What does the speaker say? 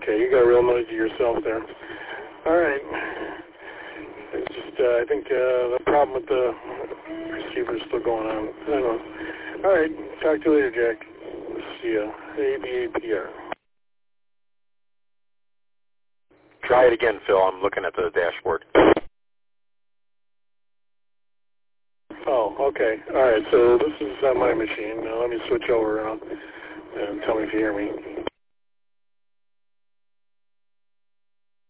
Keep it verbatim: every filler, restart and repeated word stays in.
Okay, you got real noisy yourself there. All right. It's just, uh, I think uh, the problem with the receiver is still going on. I don't know. All right. Talk to you later, Jack. See ya. A B A P R. Try it again, Phil. I'm looking at the dashboard. Oh, okay. All right. So this is uh, my machine. Now let me switch over around and tell me if you hear me.